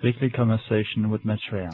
Weekly Conversation with Maitreya.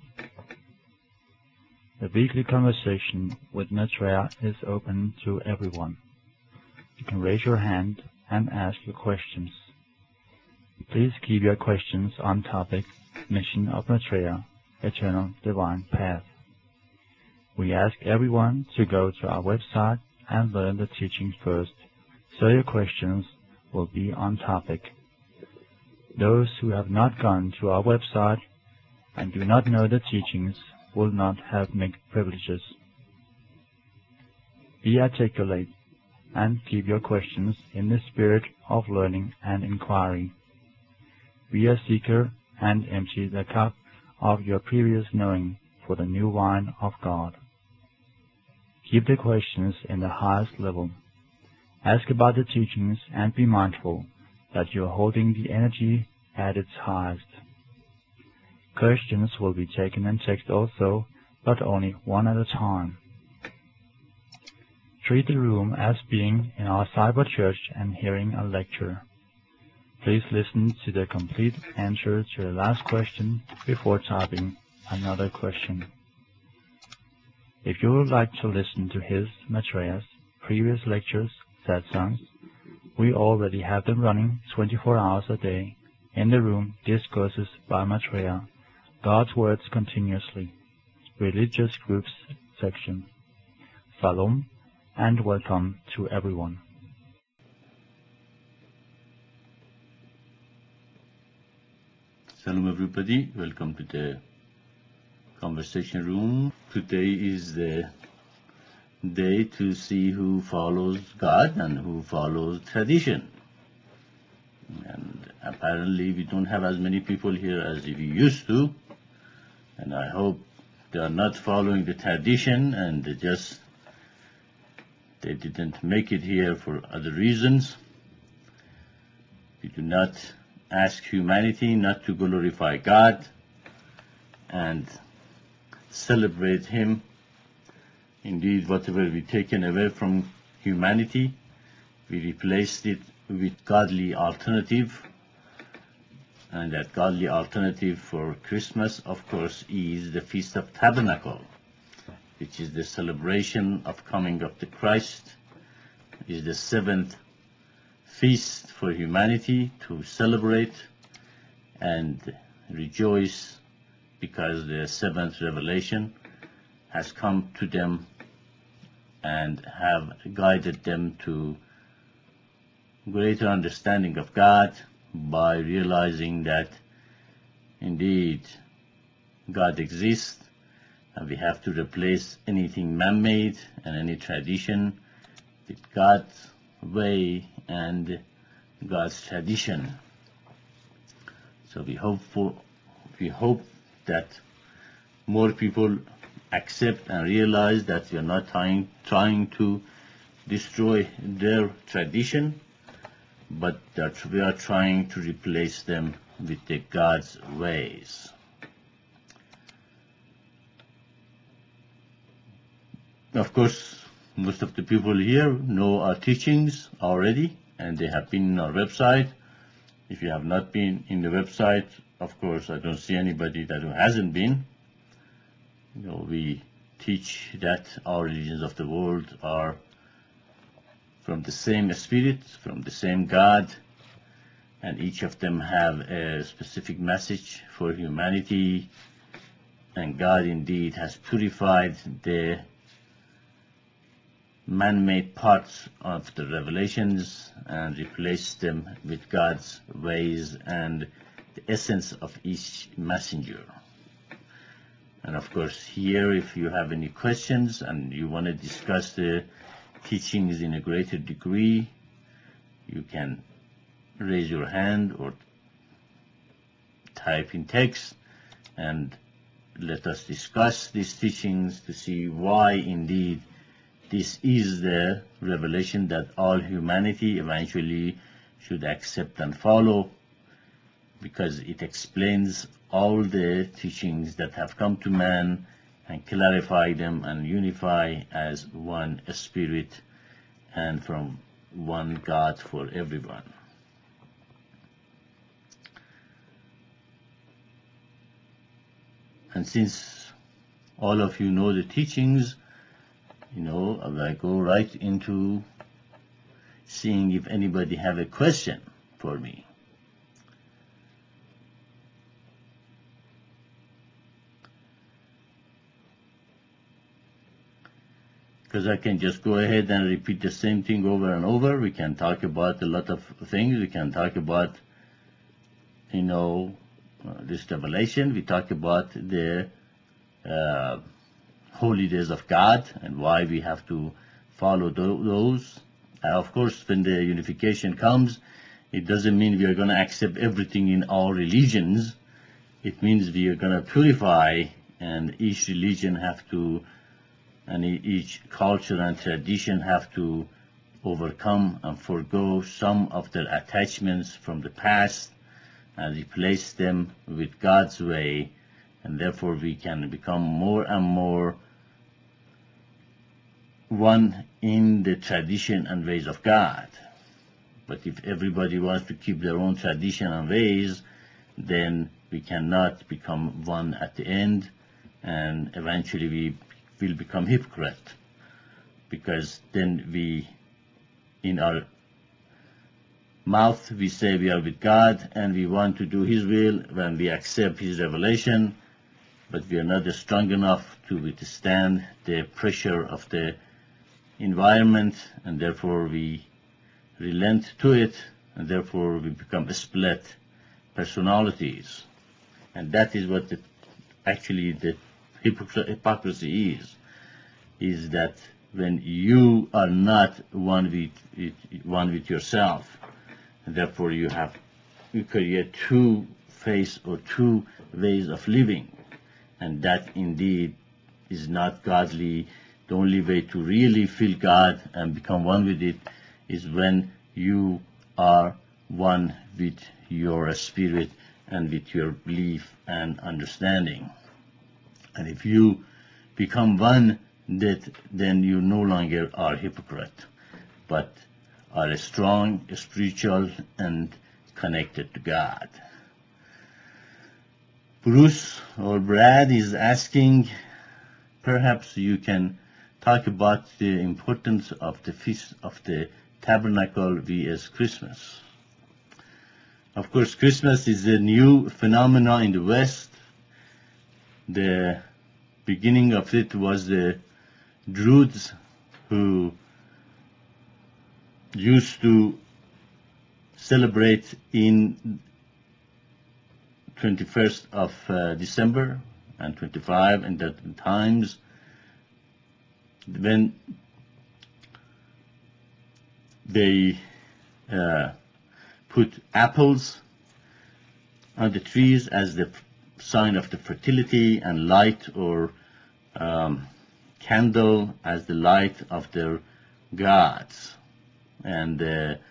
The weekly conversation with Maitreya is open to everyone. You can raise your hand and ask your questions. Please keep your questions on topic, Mission of Maitreya, Eternal Divine Path. We ask everyone to go to our website and learn the teachings first, so your questions will be on topic. Those who have not gone to our website and do not know the teachings will not have many privileges. Be articulate and keep your questions in the spirit of learning and inquiry. Be a seeker and empty the cup of your previous knowing for the new wine of God. Keep the questions in the highest level. Ask about the teachings and be mindful that you are holding the energy at its highest. Questions will be taken in text also, but only one at a time. Treat the room as being in our cyber church and hearing a lecture. Please listen to the complete answer to the last question before typing another question. If you would like to listen to his, Maitreya's, previous lectures, satsangs, we already have them running 24 hours a day in the room Discourses by Maitreya, God's Words Continuously, Religious Groups section. Salam and welcome to everyone. Salam everybody, welcome to the conversation room. Today is the day to see who follows God and who follows tradition. And apparently we don't have as many people here as we used to, and I hope they are not following the tradition and they didn't make it here for other reasons. We do not ask humanity not to glorify God and celebrate Him. Indeed, whatever we taken away from humanity, we replaced it with godly alternative. And that godly alternative for Christmas, of course, is the Feast of Tabernacle, which is the celebration of coming of the Christ. It is the seventh feast for humanity to celebrate and rejoice because the seventh revelation has come to them and have guided them to greater understanding of God by realizing that indeed God exists, and we have to replace anything man-made and any tradition with God's way and God's tradition. So we hope that more people accept and realize that we are not trying to destroy their tradition, but that we are trying to replace them with the God's ways. Of course, most of the people here know our teachings already, and they have been on our website. If you have not been in the website, of course, I don't see anybody that hasn't been. We teach that all religions of the world are from the same Spirit, from the same God, and each of them have a specific message for humanity, and God indeed has purified the man-made parts of the revelations and replaced them with God's ways and the essence of each messenger. And of course, here, if you have any questions and you want to discuss the teachings in a greater degree, you can raise your hand or type in text and let us discuss these teachings to see why indeed this is the revelation that all humanity eventually should accept and follow, because it explains all the teachings that have come to man and clarify them and unify as one spirit and from one God for everyone. And since all of you know the teachings, I go right into seeing if anybody have a question for me. Because I can just go ahead and repeat the same thing over and over. We can talk about a lot of things. We can talk about, this revelation. We talk about the holy days of God and why we have to follow those. Of course, when the unification comes, it doesn't mean we are going to accept everything in all religions. It means we are going to purify, and each religion and each culture and tradition have to overcome and forgo some of their attachments from the past and replace them with God's way, and therefore we can become more and more one in the tradition and ways of God. But if everybody wants to keep their own tradition and ways, then we cannot become one at the end, and eventually we will become hypocrite, because then in our mouth we say we are with God and we want to do His will when we accept His revelation, but we are not strong enough to withstand the pressure of the environment, and therefore we relent to it, and therefore we become split personalities. And that is what actually the hypocrisy is that when you are not one with yourself, and therefore you create two faces or two ways of living, and that indeed is not godly. The only way to really feel God and become one with it is when you are one with your spirit and with your belief and understanding. And if you become one, then you no longer are hypocrite, but are strong, spiritual, and connected to God. Bruce or Brad is asking, perhaps you can talk about the importance of the Feast of the Tabernacle vs. Christmas. Of course, Christmas is a new phenomenon in the West. The beginning of it was the Druids, who used to celebrate in 21st of December and 25, and at times when they put apples on the trees as the sign of the fertility, and light or candle as the light of their gods. And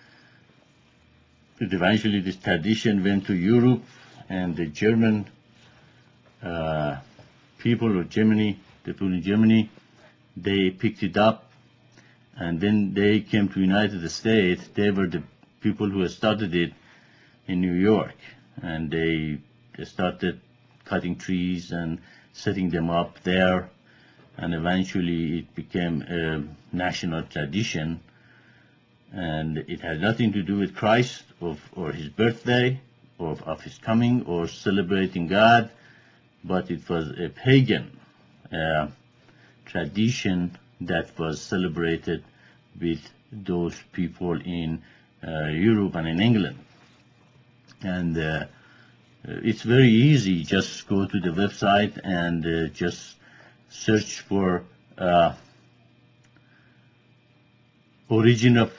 eventually this tradition went to Europe, and the German people of Germany, the people in Germany, they picked it up, and then they came to United States. They were the people who started it in New York, and they started cutting trees and setting them up there, and eventually it became a national tradition. And it had nothing to do with Christ or his birthday or of his coming or celebrating God, but it was a pagan tradition that was celebrated with those people in Europe and in England. And it's very easy. Just go to the website and just search for origin of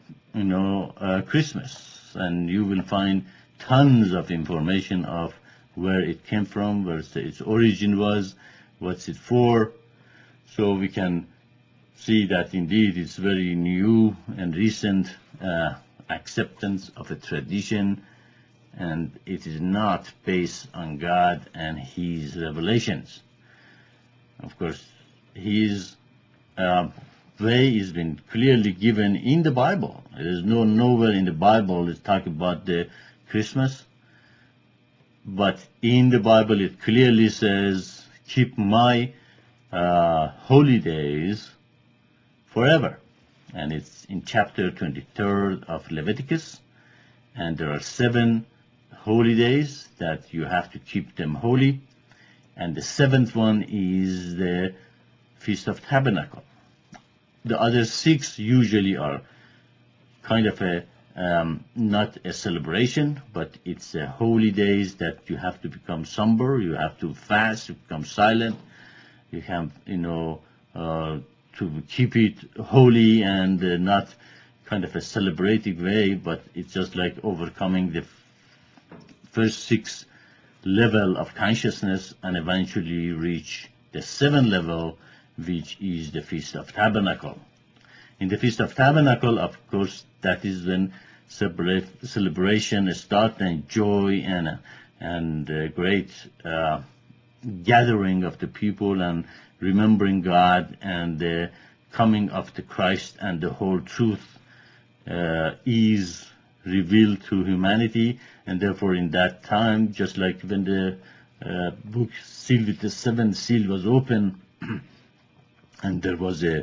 Christmas, and you will find tons of information of where it came from, where its origin was, what's it for. So we can see that indeed it's very new and recent acceptance of a tradition, and it is not based on God and His revelations. Of course, His way has been clearly given in the Bible. There is nowhere in the Bible that talk about the Christmas, but in the Bible it clearly says keep my holy days forever. And it's in chapter 23 of Leviticus. And there are 7 holy days that you have to keep them holy. And the 7th one is the Feast of Tabernacle. The other 6 usually are kind of a not a celebration, but it's a holy days that you have to become somber, you have to fast, you become silent, you have, to keep it holy and not kind of a celebrating way, but it's just like overcoming the first 6 level of consciousness and eventually reach the 7th level, which is the Feast of Tabernacle. In the Feast of Tabernacle, of course, that is when celebration starts and joy and great gathering of the people and remembering God and the coming of the Christ and the whole truth is revealed to humanity. And therefore in that time, just like when the book sealed with the 7th seal was open and there was a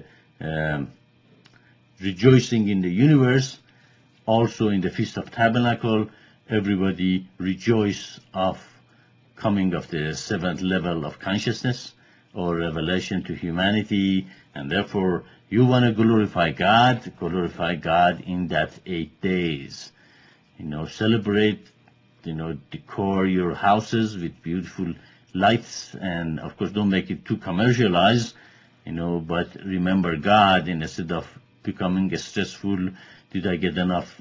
rejoicing in the universe, also in the Feast of Tabernacle, everybody rejoice of coming of the 7th level of consciousness or revelation to humanity. And therefore you want to glorify God in that 8 days. Celebrate, decor your houses with beautiful lights, and of course don't make it too commercialized, but remember God instead of becoming stressful. Did I get enough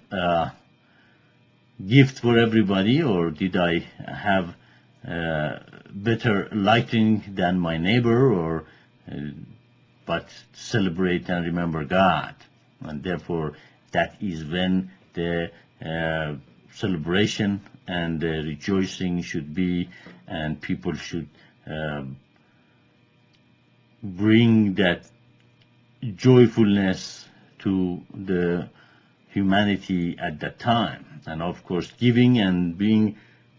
gift for everybody, or did I have better lighting than my neighbor, but celebrate and remember God. And therefore that is when the celebration and the rejoicing should be, and people should bring that joyfulness to the humanity at that time. And of course giving and being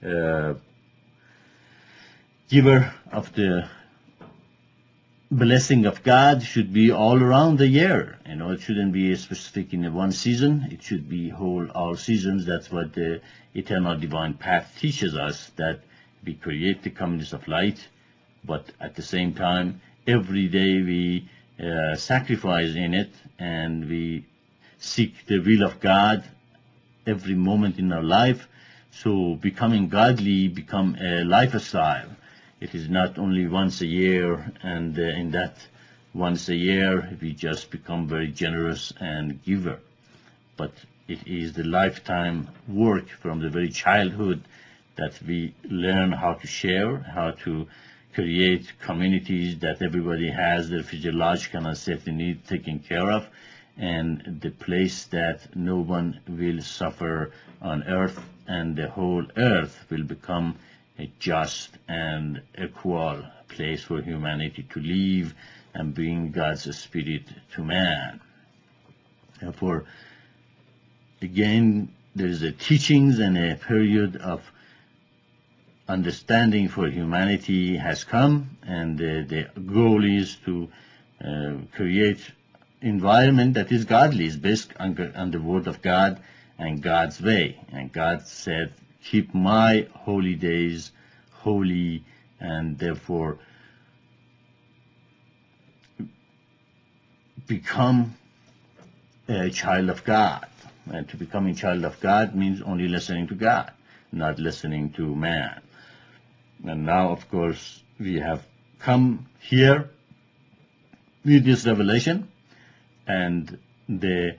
giver of the blessing of God should be all around the year. It shouldn't be specific in one season. It should be all seasons. That's what the eternal divine path teaches us, that we create the communities of light, but at the same time every day we sacrifice in it, and we seek the will of God every moment in our life. So becoming godly become a lifestyle. It is not only once a year, and in that once a year we just become very generous and giver, but it is the lifetime work from the very childhood that we learn how to share, how to create communities that everybody has their physiological and safety needs taken care of, and the place that no one will suffer on earth, and the whole earth will become a just and equal place for humanity to live and bring God's spirit to man. Therefore, again, there is a teachings and a period of understanding for humanity has come, and the goal is to create environment that is godly, is based on the word of God and God's way. And God said, keep my holy days holy, and therefore become a child of God. And to become a child of God means only listening to God, not listening to man. And now, of course, we have come here with this revelation, and the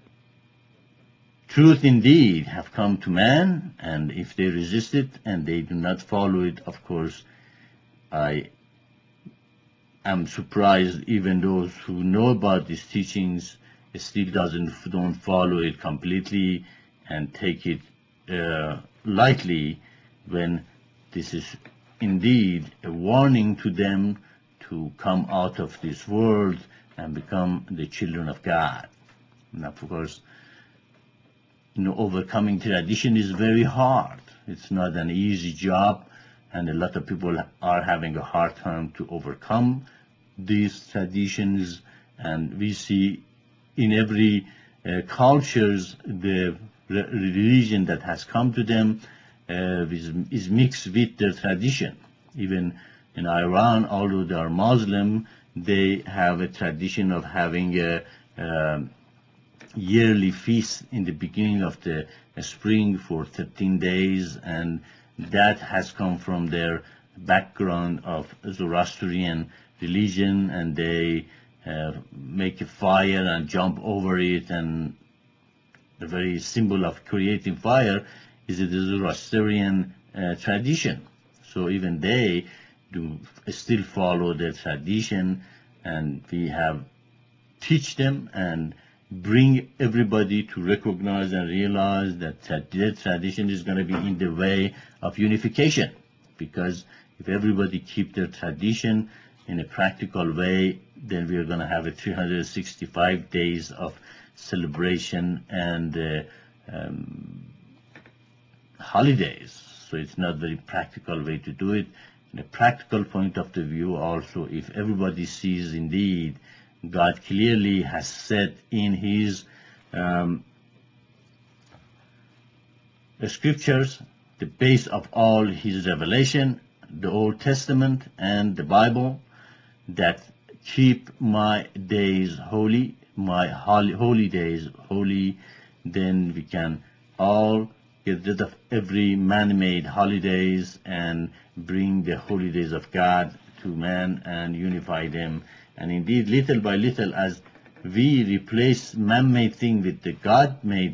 truth indeed have come to man, and if they resist it and they do not follow it, of course, I am surprised even those who know about these teachings still don't follow it completely and take it lightly, when this is indeed a warning to them to come out of this world and become the children of God. And of course, overcoming tradition is very hard. It's not an easy job. and a lot of people are having a hard time to overcome these traditions. And we see in every cultures the religion that has come to them is mixed with their tradition. Even in Iran, although they are Muslim, they have a tradition of having a yearly feast in the beginning of the spring for 13 days, and that has come from their background of Zoroastrian religion, and they make a fire and jump over it, and the very symbol of creating fire is the Zoroastrian tradition. So even they do still follow their tradition, and we have teach them and bring everybody to recognize and realize that their tradition is going to be in the way of unification. Because if everybody keep their tradition in a practical way, then we are going to have a 365 days of celebration and holidays. So it's not a very practical way to do it. In a practical point of the view also, if everybody sees indeed God clearly has said in his scriptures, the base of all his revelation, the Old Testament and the Bible, that keep my days holy, my holy days holy, then we can all get rid of every man-made holidays and bring the holy days of God to man and unify them. And indeed, little by little, as we replace man-made thing with the God-made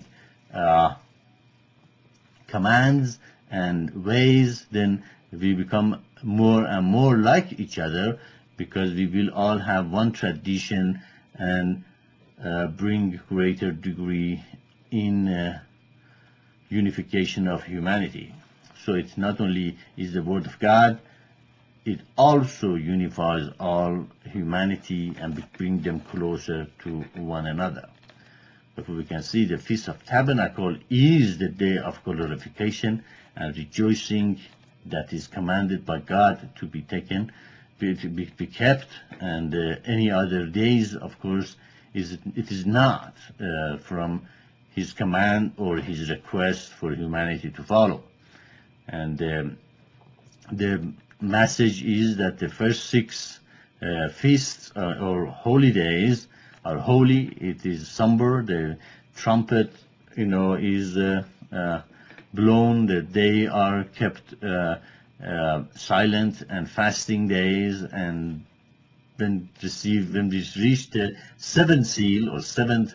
commands and ways, then we become more and more like each other, because we will all have one tradition and bring greater degree in unification of humanity. So it's not only is the Word of God, it also unifies all humanity and bring them closer to one another. Therefore, we can see the Feast of Tabernacle is the day of glorification and rejoicing that is commanded by God to be taken, to be kept, and any other days, of course, it is not from his command or his request for humanity to follow. And the message is that the first 6 feasts or holy days are holy. It is somber. The trumpet, is blown. That they are kept silent and fasting days. And when we reach the 7th seal or 7th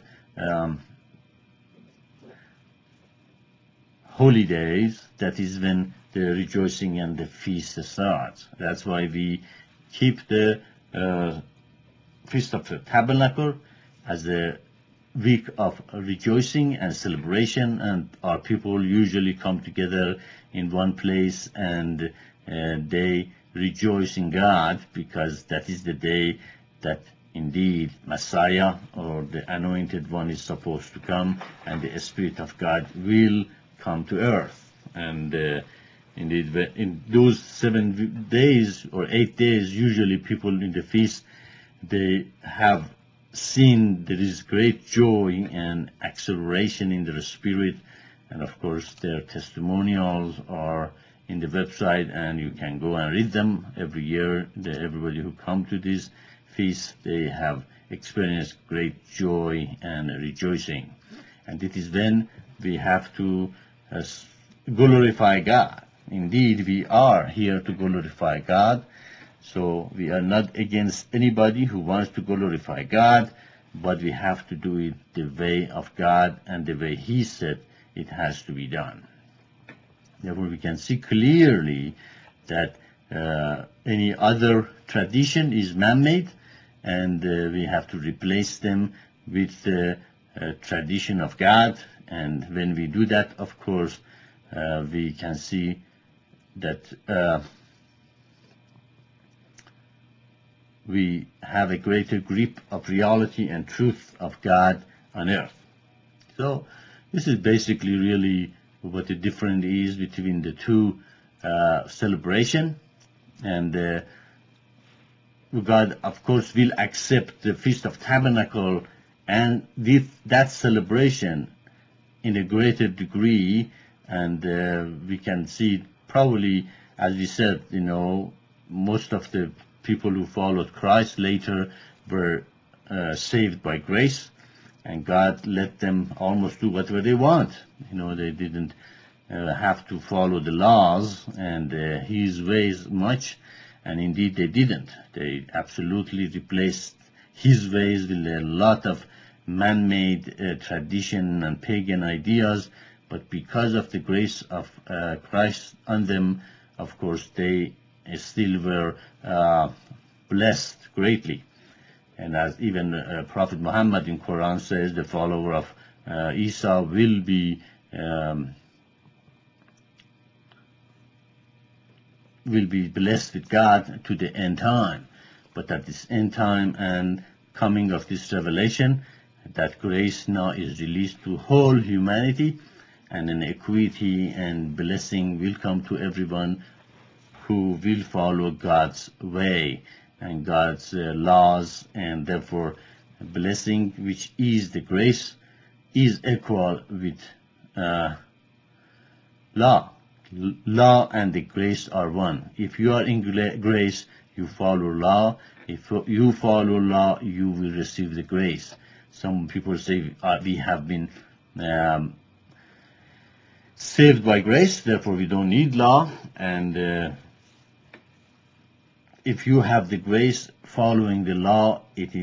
holy days, that is when the rejoicing and the feast starts. That's why we keep the Feast of the Tabernacle as a week of rejoicing and celebration, and our people usually come together in one place and they rejoice in God, because that is the day that indeed Messiah or the Anointed One is supposed to come, and the Spirit of God will come to earth. And indeed, in those 7 days or 8 days, usually people in the feast, they have seen there is great joy and acceleration in their spirit. And of course, their testimonials are in the website, and you can go and read them every year. Everybody who come to this feast, they have experienced great joy and rejoicing. And it is then we have to glorify God. Indeed, we are here to glorify God. So we are not against anybody who wants to glorify God, but we have to do it the way of God and the way He said it has to be done. Therefore, we can see clearly that any other tradition is man-made, and we have to replace them with the tradition of God. And when we do that, of course, we can see that we have a greater grip of reality and truth of God on earth. So this is basically really what the difference is between the two celebration, and God, of course, will accept the Feast of Tabernacle and that celebration in a greater degree, and we can see probably, as we said, most of the people who followed Christ later were saved by grace, and God let them almost do whatever they want. They didn't have to follow the laws and His ways much, and indeed they didn't. They absolutely replaced His ways with a lot of man-made tradition and pagan ideas, but because of the grace of Christ on them, of course, they still were blessed greatly. And as even Prophet Muhammad in Quran says, the follower of Isa will be blessed with God to the end time. But at this end time and coming of this revelation, that grace now is released to whole humanity, and an equity and blessing will come to everyone who will follow God's way and God's laws, and therefore blessing, which is the grace, is equal with law. Law and the grace are one. If you are in grace, you follow law. If you follow law, you will receive the grace. Some people say we have been saved by grace, therefore we don't need law. And if you have the grace following the law, it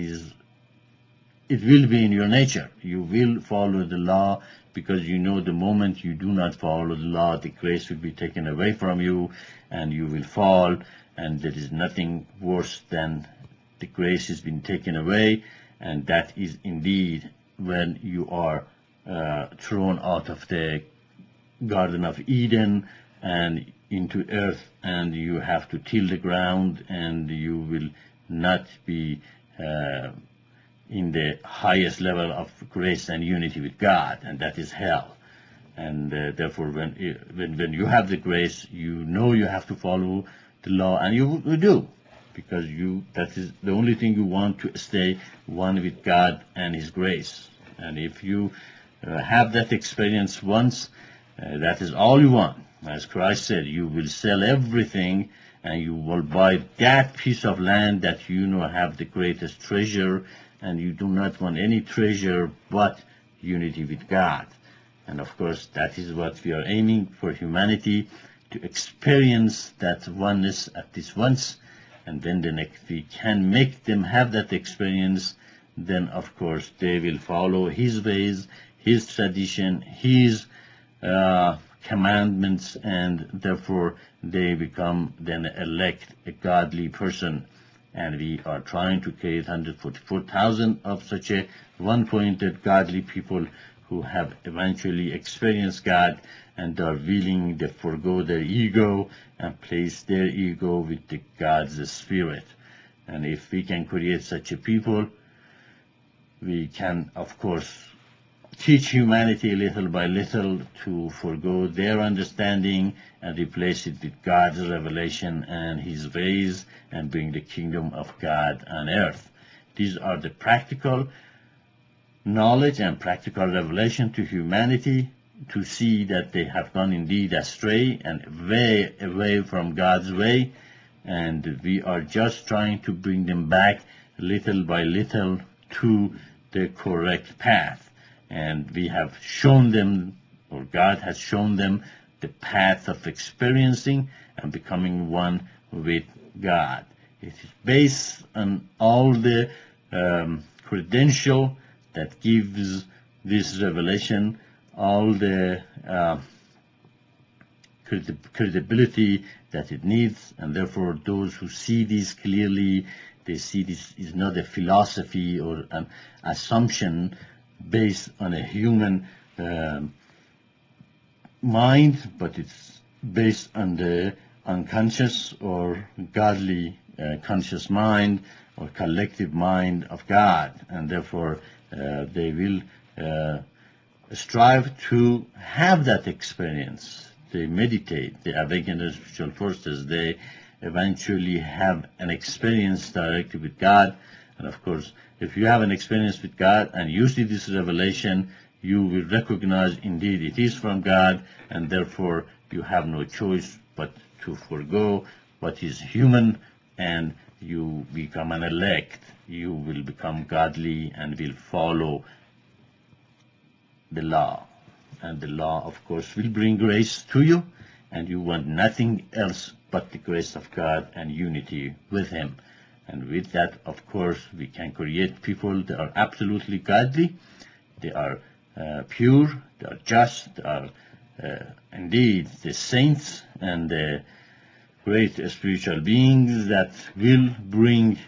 will be in your nature. You will follow the law, because the moment you do not follow the law, the grace will be taken away from you and you will fall, and there is nothing worse than the grace has been taken away, and that is indeed when you are thrown out of the Garden of Eden and into earth, and you have to till the ground, and you will not be in the highest level of grace and unity with God, and that is hell. And therefore, when you have the grace, you have to follow the law, and you do, because that is the only thing you want, to stay one with God and His grace. And if you have that experience once, that is all you want. As Christ said, you will sell everything and you will buy that piece of land that have the greatest treasure, and you do not want any treasure but unity with God. And of course, that is what we are aiming for humanity, to experience that oneness at this once, and then if we can make them have that experience, then of course they will follow His ways, His tradition, His commandments, and therefore they become then elect a godly person. And we are trying to create 144,000 of such a one-pointed godly people who have eventually experienced God and are willing to forgo their ego and place their ego with God's Spirit. And if we can create such a people, we can, of course, teach humanity little by little to forgo their understanding and replace it with God's revelation and His ways, and bring the kingdom of God on earth. These are the practical knowledge and practical revelation to humanity, to see that they have gone indeed astray and way away from God's way, and we are just trying to bring them back little by little to the correct path. And we have shown them, or God has shown them, the path of experiencing and becoming one with God. It is based on all the credential that gives this revelation, all the credibility that it needs, and therefore those who see this clearly, they see this is not a philosophy or an assumption based on a human mind, but it's based on the unconscious or godly conscious mind or collective mind of God, and therefore they will strive to have that experience, they meditate, they awaken their spiritual forces, they eventually have an experience directly with God. And of course, if you have an experience with God and you see this revelation, you will recognize indeed it is from God, and therefore you have no choice but to forego what is human, and you become an elect. You will become godly and will follow the law. And the law, of course, will bring grace to you, and you want nothing else but the grace of God and unity with Him. And with that, of course, we can create people that are absolutely godly, they are pure, they are just, they are indeed the saints and the great spiritual beings that will bring,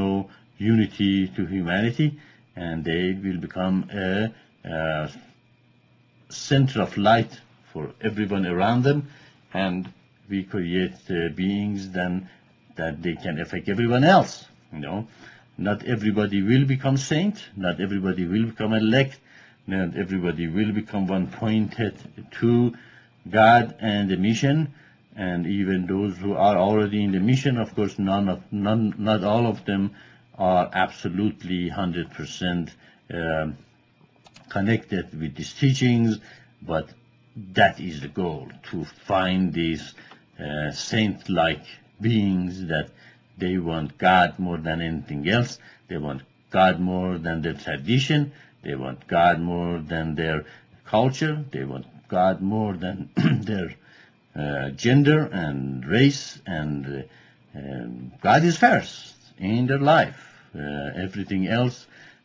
unity to humanity, and they will become a center of light for everyone around them, and we create beings then that they can affect everyone else. Not everybody will become saint, not everybody will become elect, not everybody will become one pointed to God and the mission, and even those who are already in the mission, of course, not all of them are absolutely 100% connected with these teachings, but that is the goal, to find these saint-like beings that they want God more than anything else. They want God more than their tradition. They want God more than their culture. They want God more than their gender and race. And God is first in their life. Everything else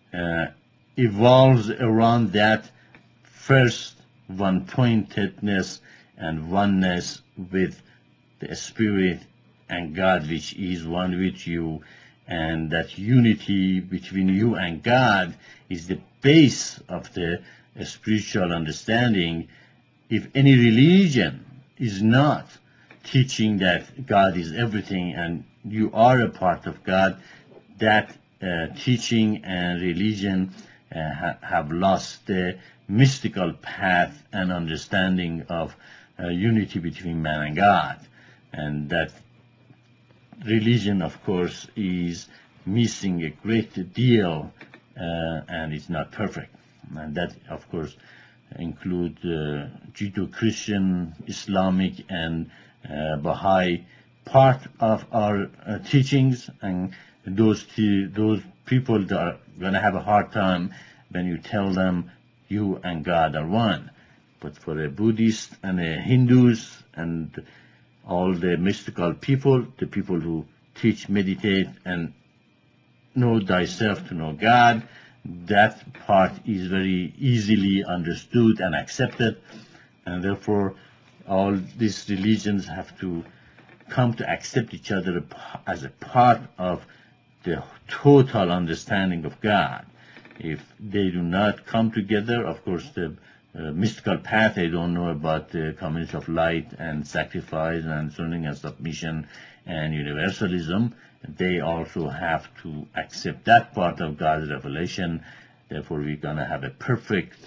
evolves around that first one-pointedness and oneness with the Spirit and God, which is one with you, and that unity between you and God is the base of the spiritual understanding. If any religion is not teaching that God is everything and you are a part of God, that teaching and religion have lost the mystical path and understanding of unity between man and God. And that religion, of course, is missing a great deal and it's not perfect. And that, of course, include Judeo-Christian, Islamic, and Baha'i part of our teachings, and those people that are going to have a hard time when you tell them you and God are one. But for a Buddhist and a Hindus and all the mystical people, the people who teach, meditate, and know thyself to know God, that part is very easily understood and accepted, and therefore all these religions have to come to accept each other as a part of the total understanding of God. If they do not come together, of course, the mystical path, they don't know about the community of light and sacrifice and surrendering and submission and universalism. They also have to accept that part of God's revelation. Therefore, we're going to have a perfect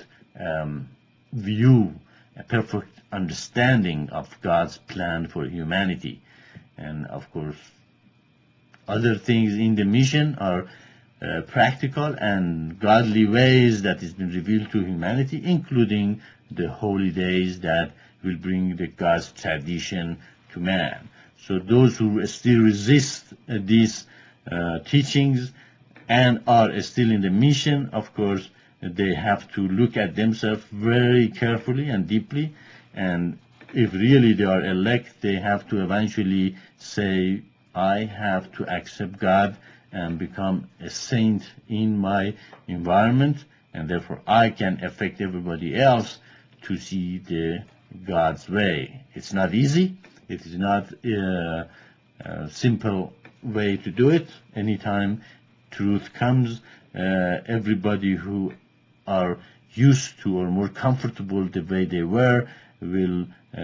view, a perfect understanding of God's plan for humanity. And of course, other things in the mission are practical and godly ways that has been revealed to humanity, including the holy days that will bring the God's tradition to man. So those who still resist these teachings and are still in the mission, of course, they have to look at themselves very carefully and deeply, and if really they are elect, they have to eventually say, I have to accept God and become a saint in my environment, and therefore I can affect everybody else to see the God's way. It's not easy. It is not a simple way to do it. Anytime truth comes, everybody who are used to or more comfortable the way they were will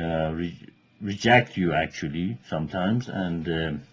reject you, actually, sometimes, and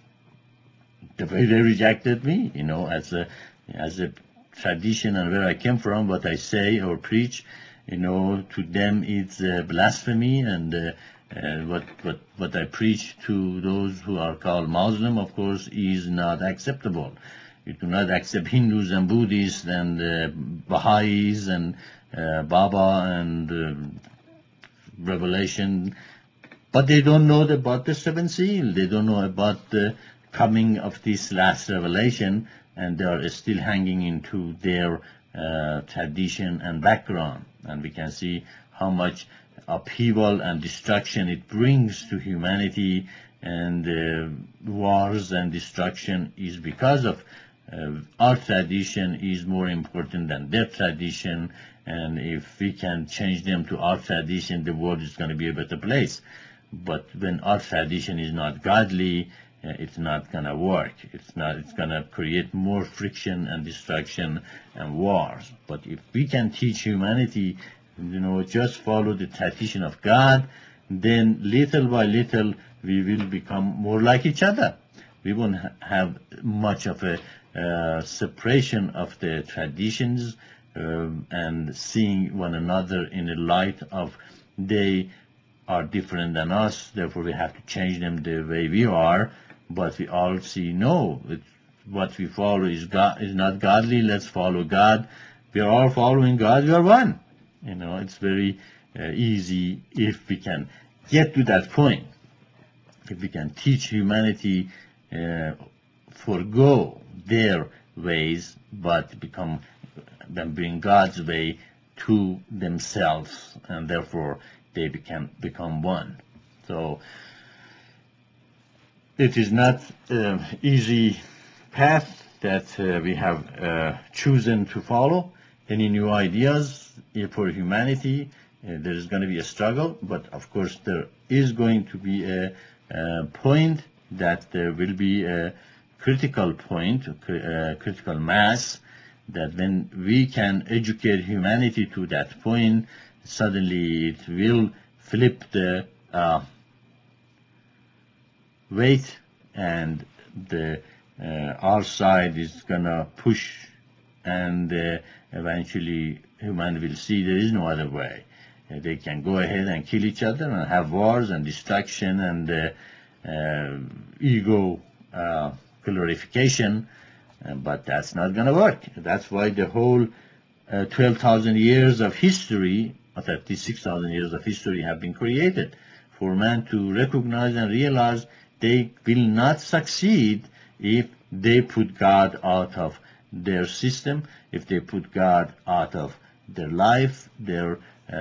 the way they rejected me, as a tradition and where I came from, what I say or preach, to them it's blasphemy, and What I preach to those who are called Muslim, of course, is not acceptable. We do not accept Hindus and Buddhists and Baha'is and Baba and Revelation, but they don't know about the seventh seal. They don't know about the coming of this last revelation, and they are still hanging into their tradition and background. And we can see how much upheaval and destruction it brings to humanity, and wars and destruction is because of our tradition is more important than their tradition, and if we can change them to our tradition, the world is going to be a better place. But when our tradition is not godly, it's not going to work. It's going to create more friction and destruction and wars. But if we can teach humanity, just follow the tradition of God, then little by little we will become more like each other. We won't have much of a separation of the traditions and seeing one another in the light of they are different than us, therefore we have to change them the way we are. But we all see, no, what we follow is not godly, let's follow God. We are all following God, we are one. It's very easy if we can get to that point. If we can teach humanity forgo their ways, but bring God's way to themselves, and therefore they become one. So it is not an easy path that we have chosen to follow. Any new ideas for humanity, there is going to be a struggle, but of course there is going to be a point that there will be a critical point, critical mass, that when we can educate humanity to that point, suddenly it will flip the weight, and our side is gonna push, and eventually humanity will see there is no other way. They can go ahead and kill each other and have wars and destruction and ego glorification, but that's not going to work. That's why the whole 12,000 years of history, or 36,000 years of history have been created for man to recognize and realize they will not succeed if they put God out of their system, if they put God out of their life, their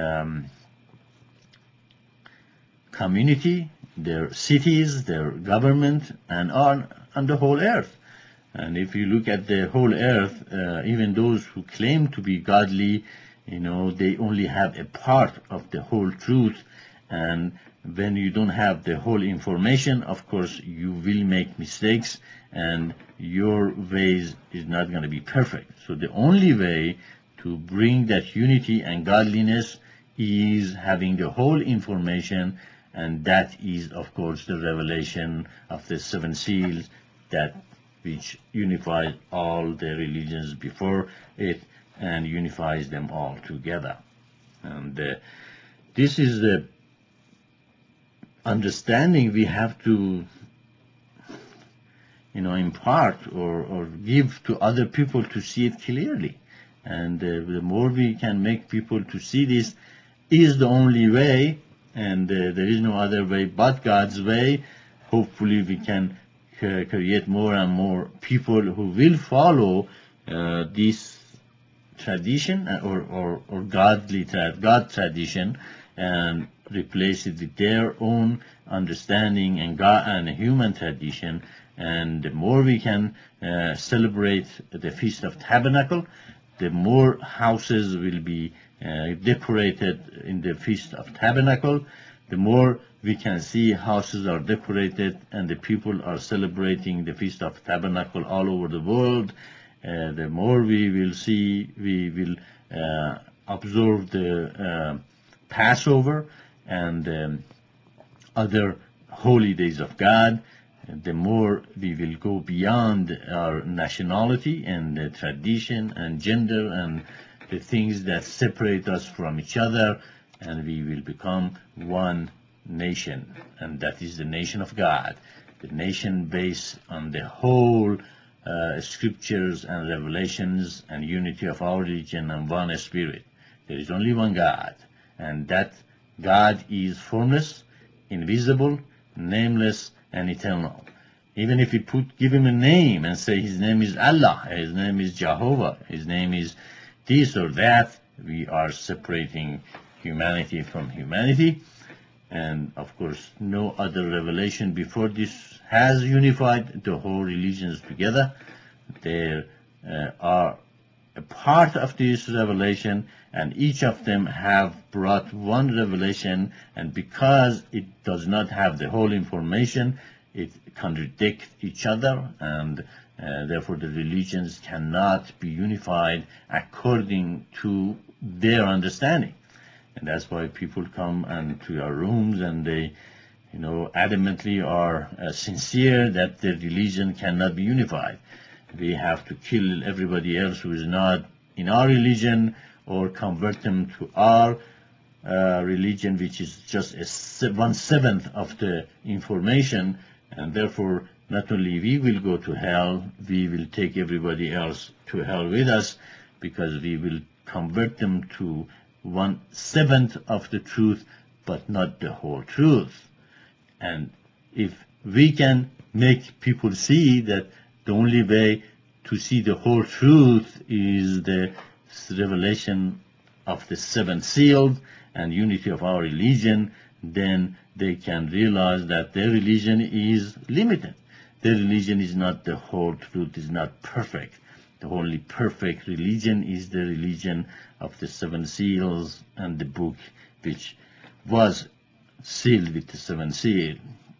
community, their cities, their government, and on the whole earth. And if you look at the whole earth, even those who claim to be godly, they only have a part of the whole truth. And when you don't have the whole information, of course, you will make mistakes, and your ways is not going to be perfect. So the only way to bring that unity and godliness is having the whole information, and that is, of course, the revelation of the seven seals, that which unifies all the religions before it and unifies them all together. And this is the understanding we have to impart or give to other people to see it clearly. And the more we can make people to see this is the only way, and there is no other way but God's way, hopefully we can create more and more people who will follow this tradition or God tradition, and replace it with their own understanding and God and human tradition. And the more we can celebrate the Feast of Tabernacle, the more houses will be decorated in the Feast of Tabernacle, the more we can see houses are decorated and the people are celebrating the Feast of Tabernacle all over the world. The more we will see, we will observe the Passover and other holy days of God. The more we will go beyond our nationality and tradition and gender and the things that separate us from each other, and we will become one nation, and that is the nation of God, the nation based on the whole scriptures and revelations and unity of our religion and one spirit. There is only one God, and that God is formless, invisible, nameless, and eternal. Even if we give him a name and say his name is Allah, his name is Jehovah, his name is this or that, we are separating humanity from humanity. And of course, no other revelation before this has unified the whole religions together. There are a part of this revelation, and each of them have brought one revelation, and because it does not have the whole information, it contradicts each other, and therefore the religions cannot be unified according to their understanding. And that's why people come to our rooms and they, adamantly are sincere that their religion cannot be unified. We have to kill everybody else who is not in our religion, or convert them to our religion, which is just 1/7 of the information, and therefore not only we will go to hell, we will take everybody else to hell with us, because we will convert them to 1/7 of the truth, but not the whole truth. And if we can make people see that the only way to see the whole truth is the revelation of the seven seals and unity of our religion, then they can realize that their religion is limited. Their religion is not the whole truth, is not perfect. The only perfect religion is the religion of the seven seals and the book which was sealed with the seven seals.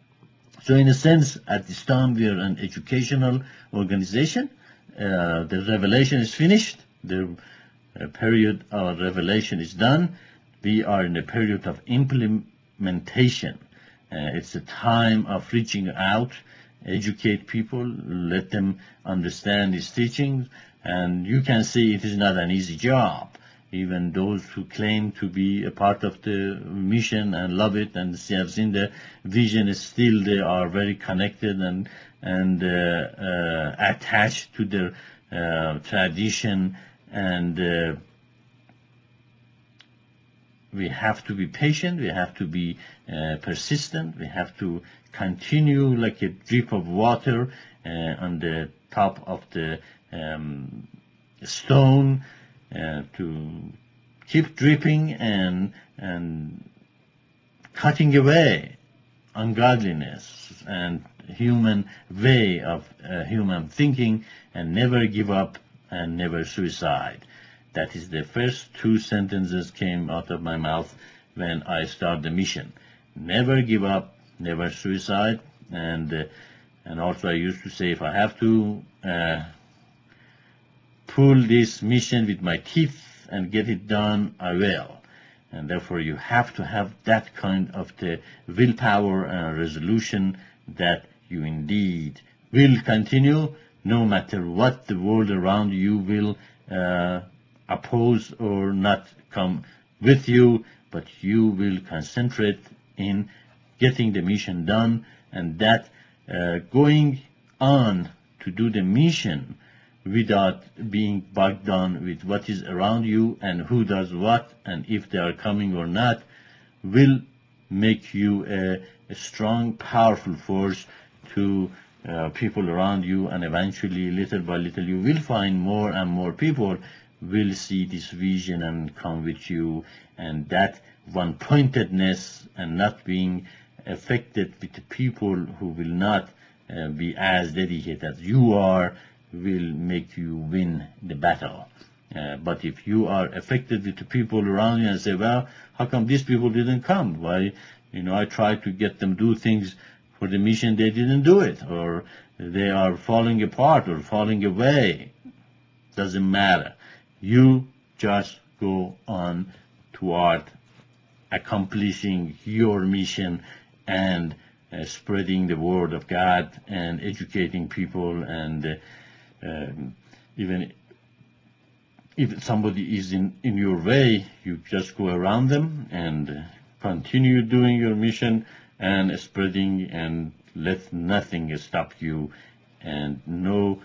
So in a sense, at this time we are an educational organization. The revelation is finished. The period of revelation is done. We are in a period of implementation. It's a time of reaching out, educate people, let them understand his teachings, and you can see it is not an easy job. Even those who claim to be a part of the mission and love it and have seen the vision, still they are very connected and attached to their tradition, and we have to be patient, we have to be persistent, we have to continue like a drip of water on the top of the stone, to keep dripping and cutting away ungodliness and human way of human thinking, and never give up and never suicide. That is the first two sentences came out of my mouth when I started the mission. Never give up, never suicide, and also I used to say, if I have to pull this mission with my teeth and get it done, I will. And therefore you have to have that kind of the willpower and resolution that you indeed will continue, no matter what the world around you will oppose or not come with you, but you will concentrate in getting the mission done, and that going on to do the mission without being bogged down with what is around you and who does what and if they are coming or not, will make you a strong, powerful force to people around you, and eventually, little by little, you will find more and more people will see this vision and come with you, and that one-pointedness and not being affected with the people who will not be as dedicated as you are will make you win the battle. But if you are affected with the people around you and say, well, how come these people didn't come? Why, I tried to get them do things for the mission, they didn't do it, or they are falling apart or falling away. Doesn't matter. You just go on toward accomplishing your mission and spreading the word of God and educating people, and even if somebody is in your way, you just go around them and continue doing your mission and spreading, and let nothing stop you, and no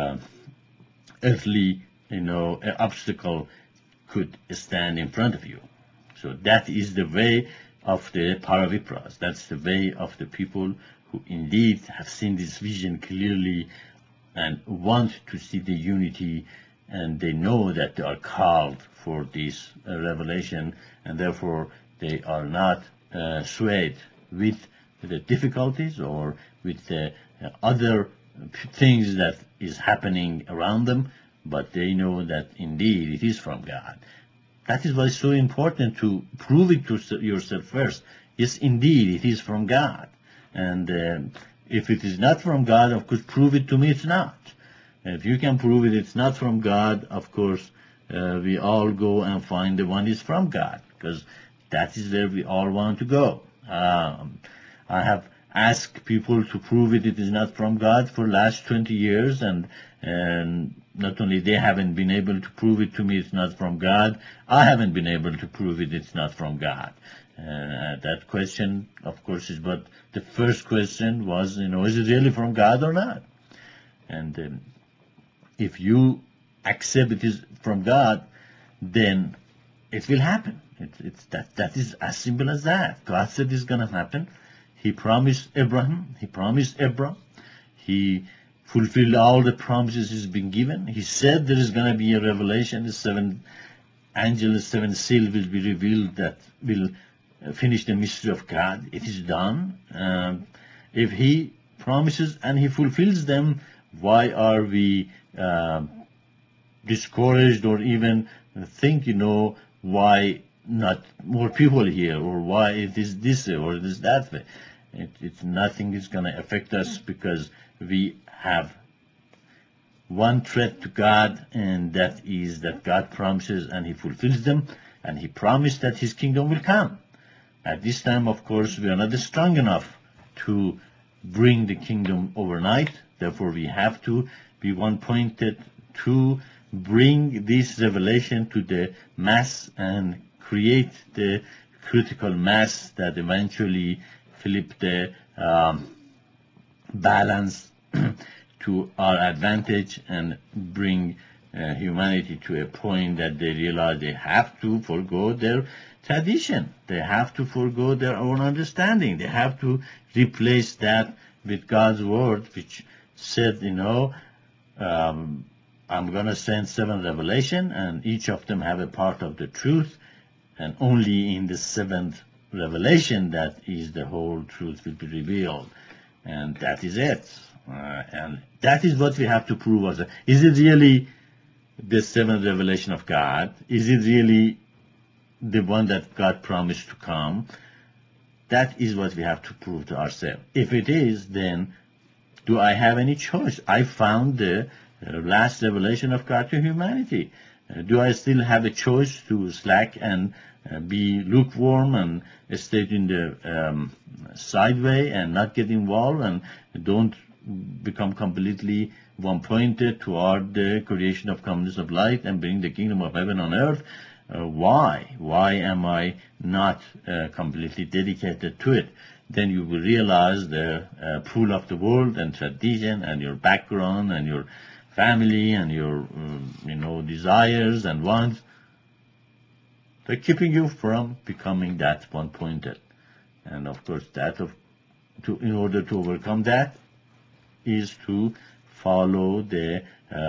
earthly, obstacle could stand in front of you. So that is the way of the Paravipras. That's the way of the people who indeed have seen this vision clearly and want to see the unity, and they know that they are called for this revelation, and therefore they are not swayed with the difficulties or with the other things that is happening around them, but they know that indeed it is from God. That is why it's so important to prove it to yourself first. Yes, indeed, it is from God. And if it is not from God, of course, prove it to me it's not. If you can prove it's not from God, of course, we all go and find the one is from God, because that is where we all want to go. I have asked people to prove it is not from God for the last 20 years, and not only they haven't been able to prove it to me it's not from God, I haven't been able to prove it's not from God. That question, of course, is what the first question was, is it really from God or not? And if you accept it is from God, then it will happen. That is as simple as that. God said it's going to happen. He promised Abraham. He promised Abraham. He fulfilled all the promises he's been given. He said there is going to be a revelation. The seven angels, seven seals will be revealed that will finish the mystery of God. It is done. If he promises and he fulfills them, why are we discouraged or even think, why not more people here, or why it is this way or it is that way? It's nothing is going to affect us, because we have one threat to God, and that is that God promises and he fulfills them, and he promised that his kingdom will come. At this time, of course, we are not strong enough to bring the kingdom overnight. Therefore, we have to be one-pointed to bring this revelation to the mass and create the critical mass that eventually flip the balance to our advantage and bring humanity to a point that they realize they have to forgo their tradition. They have to forgo their own understanding. They have to replace that with God's word, which said, I'm going to send 7 revelation, and each of them have a part of the truth, and only in the 7th revelation that is the whole truth will be revealed. And that is it. And that is what we have to prove ourselves. Is it really the 7th revelation of God? Is it really the one that God promised to come? That is what we have to prove to ourselves. If it is, then do I have any choice? I found the last revelation of God to humanity. Do I still have a choice to slack and be lukewarm and stay in the sideway and not get involved and don't become completely one-pointed toward the creation of commonness of light and bring the kingdom of heaven on earth? Why? Why am I not completely dedicated to it? Then you will realize the pull of the world and tradition and your background and your family and your desires and wants. They're keeping you from becoming that one-pointed. And of course, in order to overcome that is to follow the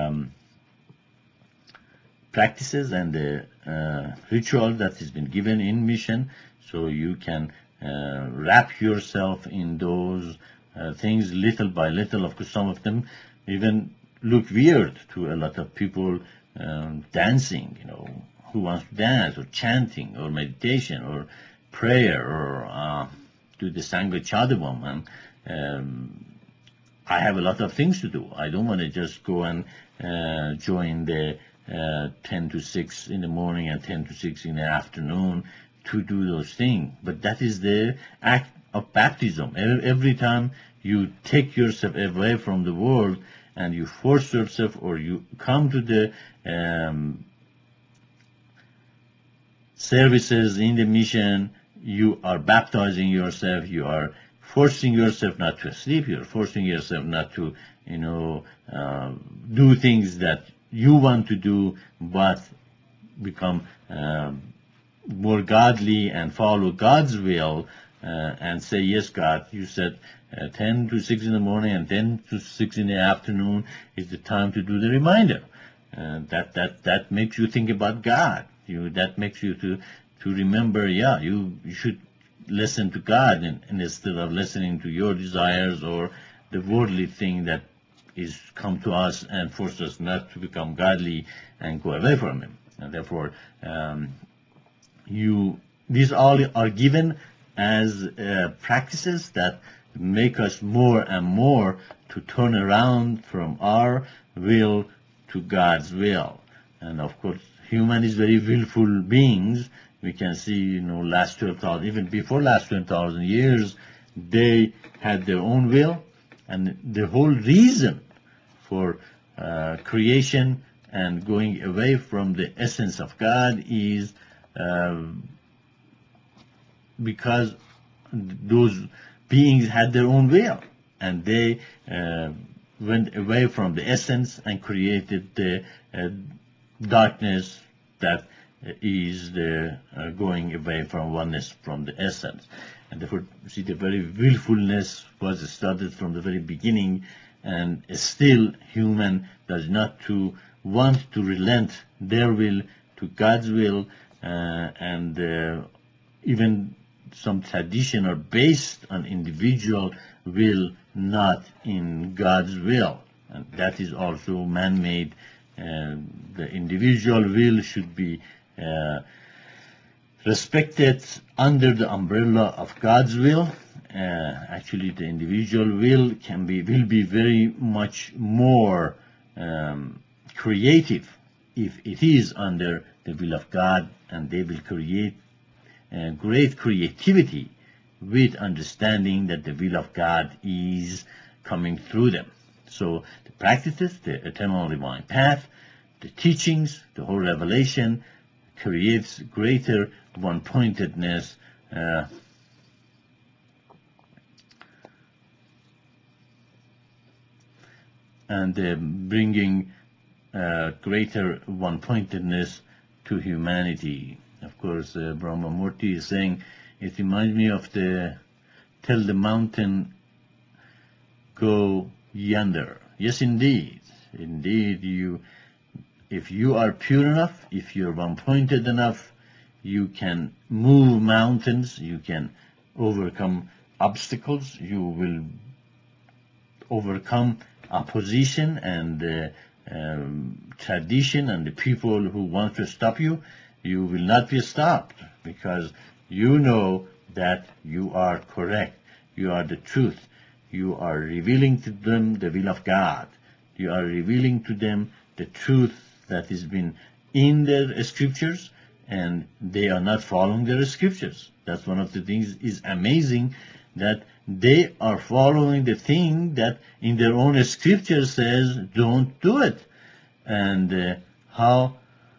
practices and the ritual that has been given in mission, so you can wrap yourself in those things little by little. Of course, some of them even look weird to a lot of people, dancing, who wants to dance, or chanting, or meditation, or prayer, or do the Sangha Chadavam. And I have a lot of things to do. I don't want to just go and join the 10 to 6 in the morning and 10 to 6 in the afternoon to do those things. But that is the act of baptism. Every time you take yourself away from the world and you force yourself, or you come to the services in the mission you are baptizing yourself, you are forcing yourself not to sleep, you're forcing yourself not to, do things that you want to do, but become more godly and follow God's will, and say, yes, God, you said 10 to 6 in the morning and 10 to 6 in the afternoon is the time to do the reminder. That makes you think about God. That makes you to remember, you should listen to God and instead of listening to your desires or the worldly thing that is come to us and force us not to become godly and go away from Him. And therefore, these all are given as practices that make us more and more to turn around from our will to God's will. And of course, human is very willful beings. We can see, last 12,000, even before last 12,000 years, they had their own will, and the whole reason for creation and going away from the essence of God is because those beings had their own will, and they went away from the essence and created the darkness that is the going away from oneness from the essence. And therefore, see, the very willfulness was started from the very beginning, and still human does not to want to relent their will to God's will, and even some tradition are based on individual will, not in God's will. And that is also man-made. The individual will should be respected under the umbrella of God's will. Actually, the individual will will be very much more creative if it is under the will of God, and they will create great creativity with understanding that the will of God is coming through them. So the practices, the eternal divine path, the teachings, the whole revelation creates greater one-pointedness, and bringing greater one-pointedness to humanity. Of course, Brahma Murti is saying, it reminds me of tell the mountain, go yonder. Yes, indeed. Indeed, if you are pure enough, if you're one-pointed enough, you can move mountains, you can overcome obstacles, you will overcome opposition and tradition and the people who want to stop you. You will not be stopped because you know that you are correct. You are the truth. You are revealing to them the will of God. You are revealing to them the truth that has been in their scriptures, and they are not following their scriptures. That's one of the things is amazing, that they are following the thing that in their own scripture says, don't do it. And how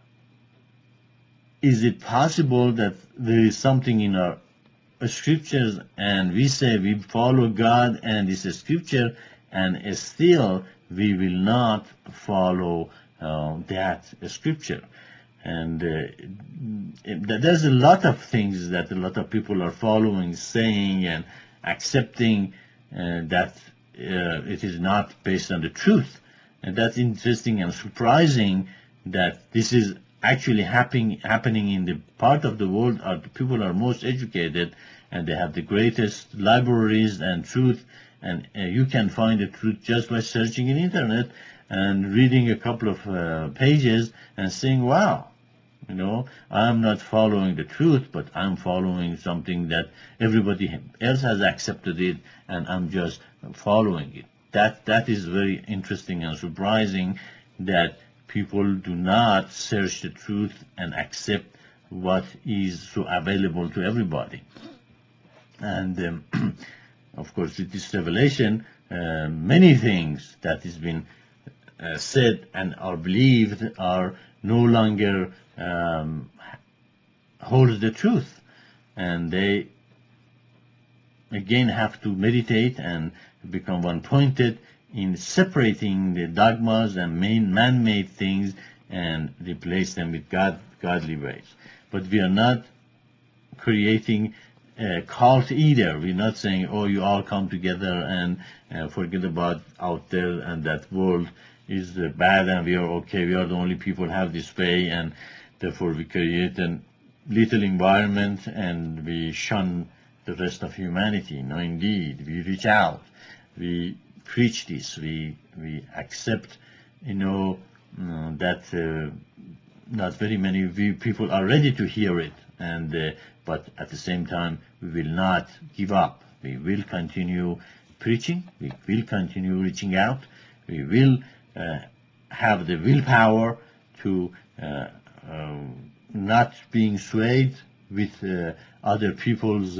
is it possible that there is something in our scriptures and we say we follow God and this scripture, and still we will not follow that scripture? And there's a lot of things that a lot of people are following, saying and accepting that it is not based on the truth. And that's interesting and surprising that this is actually happening in the part of the world where the people are most educated and they have the greatest libraries and truth, and you can find the truth just by searching in internet and reading a couple of pages and saying, wow, I'm not following the truth, but I'm following something that everybody else has accepted it, and I'm just following it. That is very interesting and surprising, that people do not search the truth and accept what is so available to everybody. And of course, with this revelation, many things that has been said and are believed are no longer holds the truth. and they again have to meditate and become one-pointed in separating the dogmas and man-made things and replace them with godly ways. But we are not creating a cult either. We're not saying, oh, you all come together and forget about out there and that world is bad and we are okay. We are the only people who have this way, and therefore we create a little environment and we shun the rest of humanity. No, indeed, we reach out. We preach this. We accept, that not very many people are ready to hear it, and but at the same time, we will not give up. We will continue preaching. We will continue reaching out. We will have the willpower to not being swayed with other people's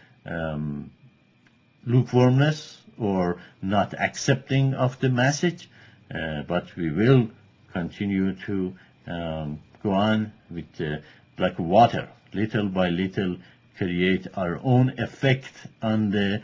lukewarmness or not accepting of the message, but we will continue to go on with like water, little by little, create our own effect on the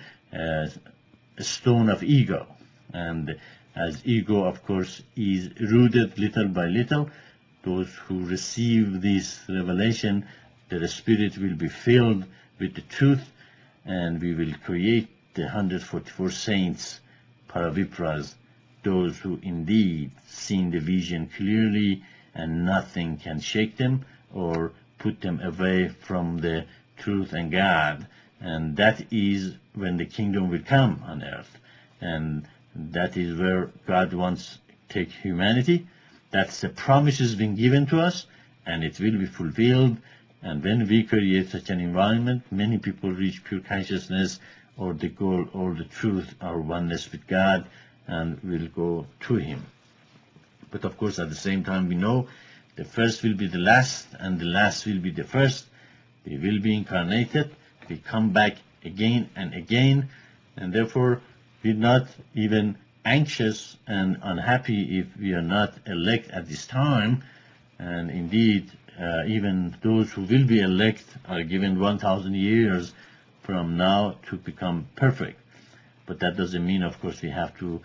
stone of ego. And as ego, of course, is rooted little by little, those who receive this revelation, their spirit will be filled with the truth, and we will create the 144 saints, Paravipras, those who indeed seen the vision clearly and nothing can shake them or put them away from the truth and God. And that is when the kingdom will come on earth. And that is where God wants to take humanity. That's the promise has been given to us, and it will be fulfilled. And when we create such an environment, many people reach pure consciousness or the goal or the truth or oneness with God and will go to Him. But of course, at the same time, we know the first will be the last and the last will be the first. We will be incarnated. We come back again and again, and therefore we're not even anxious and unhappy if we are not elect at this time. And indeed, even those who will be elect are given 1,000 years from now to become perfect. But that doesn't mean, of course, we have to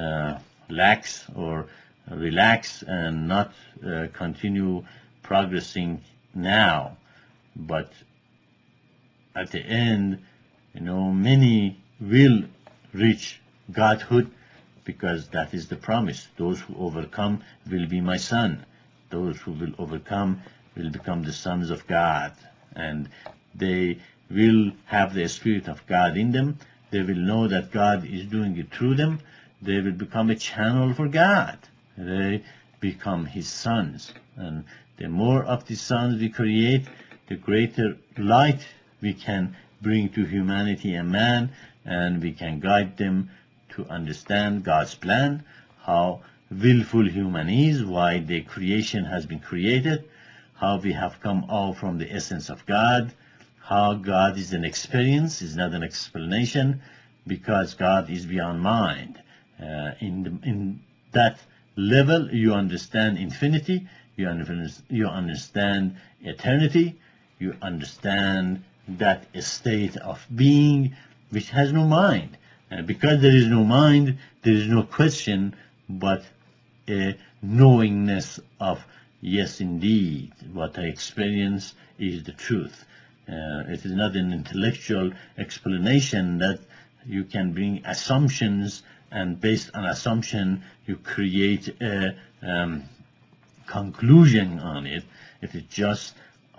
lax or relax and not continue progressing now. But at the end, many will reach Godhood, because that is the promise. Those who overcome will be my son. Those who will overcome will become the sons of God, and they will have the Spirit of God in them. They will know that God is doing it through them. They will become a channel for God. They become His sons. And the more of the sons we create, the greater light we can bring to humanity and man, and we can guide them to understand God's plan, how willful human is, why the creation has been created, how we have come all from the essence of God, how God is an experience, is not an explanation, because God is beyond mind. In that level, you understand infinity, you understand eternity, you understand that state of being which has no mind. Because there is no mind, there is no question, but a knowingness of, yes, indeed, what I experience is the truth. It is not an intellectual explanation that you can bring assumptions, and based on assumption you create a conclusion on it. It is just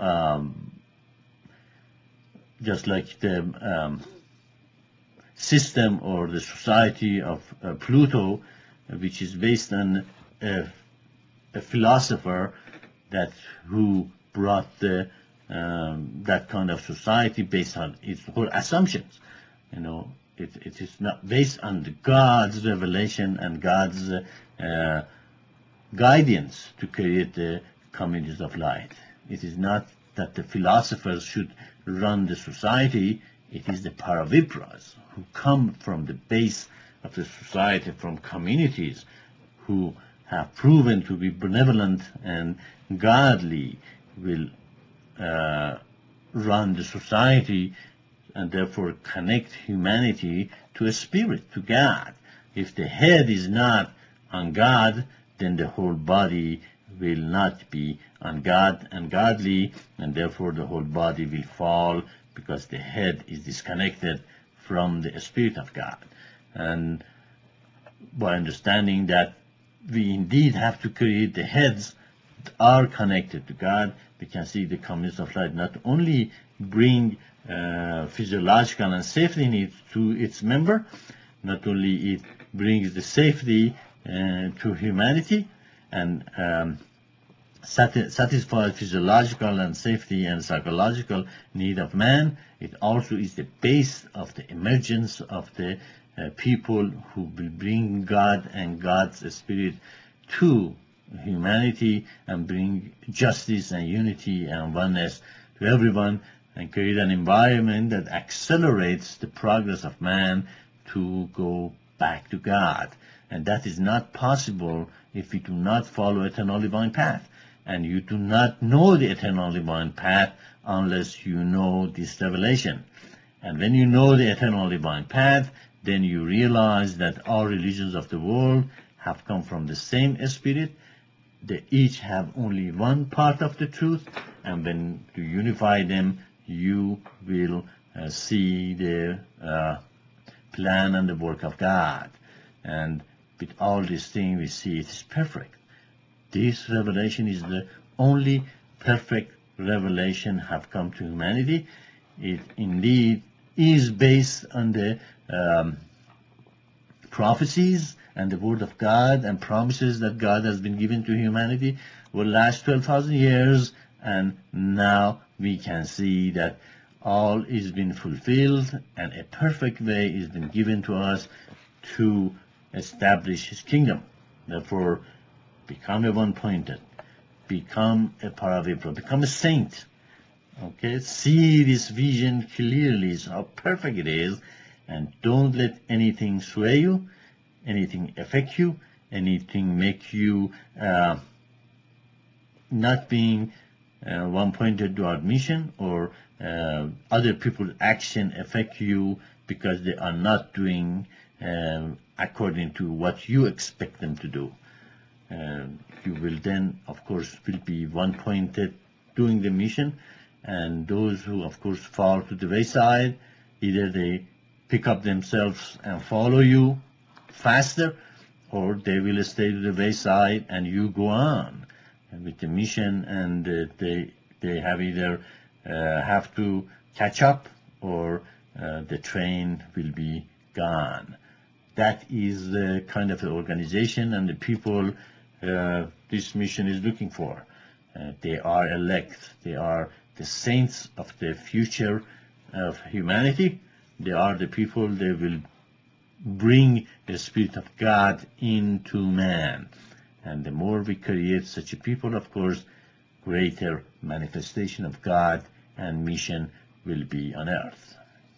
like the system or the society of Pluto, which is based on a philosopher who brought that kind of society based on its whole assumptions. It is not based on God's revelation and God's guidance to create the communities of light. It is not that the philosophers should run the society. It is the Paravipras who come from the base of the society, from communities who have proven to be benevolent and godly, will run the society and therefore connect humanity to a spirit, to God. If the head is not on God, then the whole body will not be on God and godly, and therefore the whole body will fall because the head is disconnected from the Spirit of God. And by understanding that we indeed have to create the heads that are connected to God, we can see the communist of light not only bring physiological and safety needs to its member, not only it brings the safety to humanity and satisfy physiological and safety and psychological need of man, it also is the base of the emergence of the people who will bring God and God's Spirit to humanity and bring justice and unity and oneness to everyone and create an environment that accelerates the progress of man to go back to God. And that is not possible if we do not follow eternal divine path. And you do not know the eternal divine path unless you know this revelation. And when you know the eternal divine path, then you realize that all religions of the world have come from the same spirit. They each have only one part of the truth, and when you unify them, you will see the plan and the work of God. And with all these things, we see it is perfect. This revelation is the only perfect revelation have come to humanity. It indeed is based on the prophecies and the word of God and promises that God has been given to humanity over the last 12,000 years, and now we can see that all is been fulfilled and a perfect way is been given to us to establish His kingdom. Therefore, become a one-pointed, become a paravipra, become a saint. Okay, see this vision clearly, how perfect it is, and don't let anything sway you, anything affect you, anything make you not being one-pointed to our mission, or other people's action affect you because they are not doing according to what you expect them to do. You will then, of course, will be one-pointed doing the mission, and those who, of course, fall to the wayside, either they pick up themselves and follow you faster, or they will stay to the wayside and you go on with the mission, and they have either have to catch up or the train will be gone. That is the kind of organization and the people this mission is looking for. They are elect. They are the saints of the future of humanity. They are the people that will bring the Spirit of God into man. And the more we create such a people, of course, greater manifestation of God and mission will be on earth.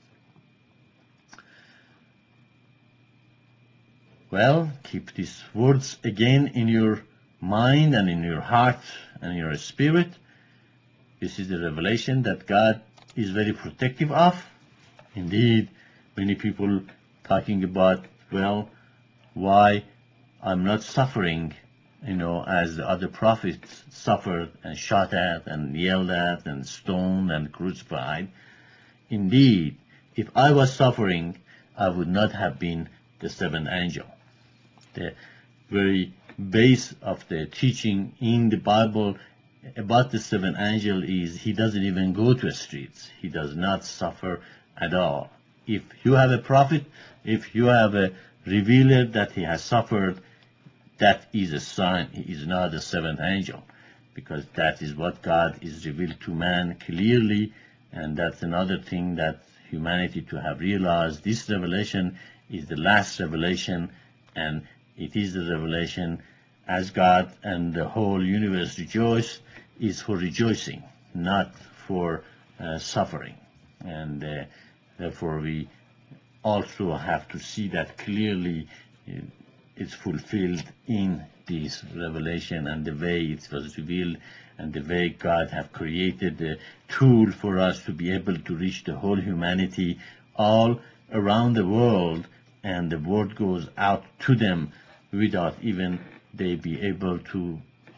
Well, keep these words again in your mind and in your heart and in your spirit. This is the revelation that God is very protective of. Indeed, many people talking about, well, why I'm not suffering, as the other prophets suffered and shot at and yelled at and stoned and crucified. Indeed, if I was suffering, I would not have been the seventh angel. The very base of the teaching in the Bible about the seventh angel is he doesn't even go to the streets. He does not suffer at all. If you have a prophet, if you have a revealer that he has suffered, that is a sign he is not the seventh angel, because that is what God is revealed to man clearly, and that's another thing that humanity to have realized. This revelation is the last revelation, and it is the revelation as God and the whole universe rejoice, is for rejoicing, not for suffering. And therefore we also have to see that clearly. it's fulfilled in this revelation and the way it was revealed and the way God have created a tool for us to be able to reach the whole humanity all around the world, and the word goes out to them without even they be able to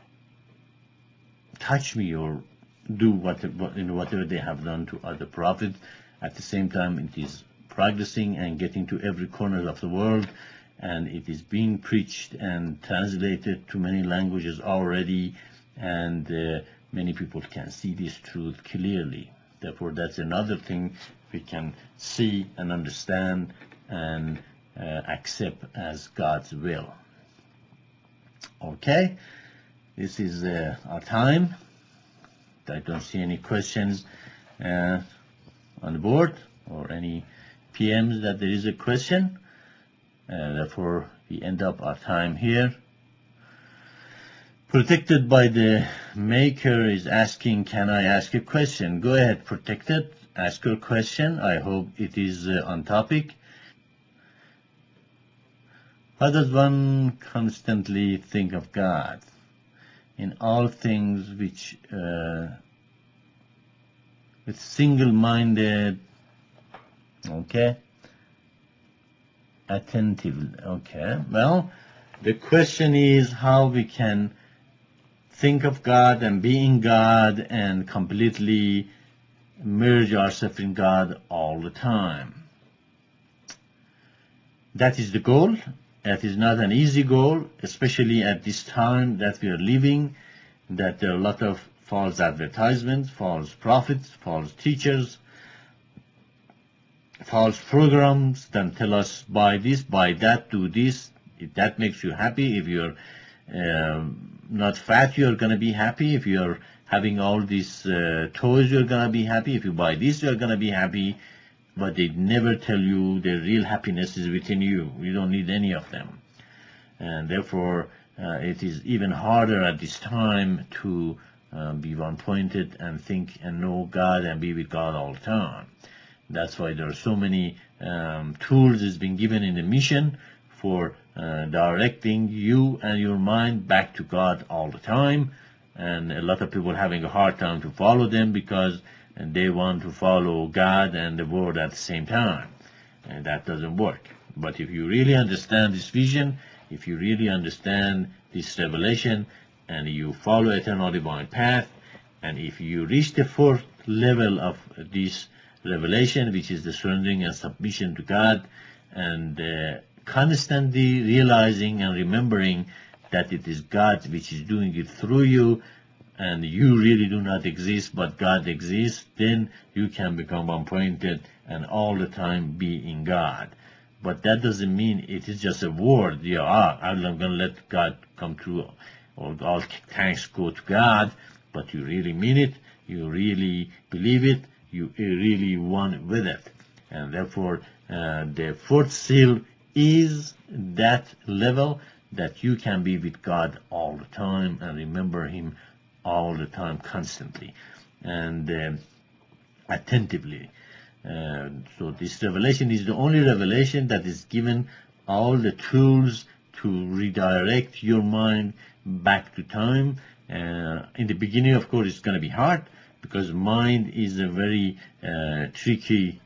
touch me or do whatever they have done to other prophets. At the same time, it is progressing and getting to every corner of the world, and it is being preached and translated to many languages already, and many people can see this truth clearly. Therefore, that's another thing we can see and understand and accept as God's will. Okay, this is our time. I don't see any questions on the board or any PMs that there is a question. Therefore, we end up our time here. Protected by the Maker is asking, can I ask a question? Go ahead, Protected. Ask your question. I hope it is on topic. How does one constantly think of God in all things which with single-minded, okay, attentive, okay. Well, the question is how we can think of God and be in God and completely merge ourselves in God all the time. That is the goal. That is not an easy goal, especially at this time that we are living, that there are a lot of false advertisements, false prophets, false teachers, false programs that tell us buy this, buy that, do this. If that makes you happy, if you're not fat, you're going to be happy. If you're having all these toys, you're going to be happy. If you buy this, you're going to be happy. But they never tell you the real happiness is within you. You don't need any of them. And therefore, it is even harder at this time to be one-pointed and think and know God and be with God all the time. That's why there are so many tools that's been given in the mission for directing you and your mind back to God all the time. And a lot of people having a hard time to follow them because they want to follow God and the Word at the same time. And that doesn't work. But if you really understand this vision, if you really understand this revelation, and you follow eternal divine path, and if you reach the fourth level of this revelation, which is the surrendering and submission to God, and constantly realizing and remembering that it is God which is doing it through you, and you really do not exist, but God exists, then you can become one-pointed and all the time be in God. But that doesn't mean it is just a word. I'm going to let God come through, or all thanks go to God, but you really mean it, you really believe it, you really want with it. And therefore, the fourth seal is that level that you can be with God all the time and remember Him all the time, constantly and attentively. So this revelation is the only revelation that is given all the tools to redirect your mind back to time. In the beginning, of course, it's going to be hard because mind is a very tricky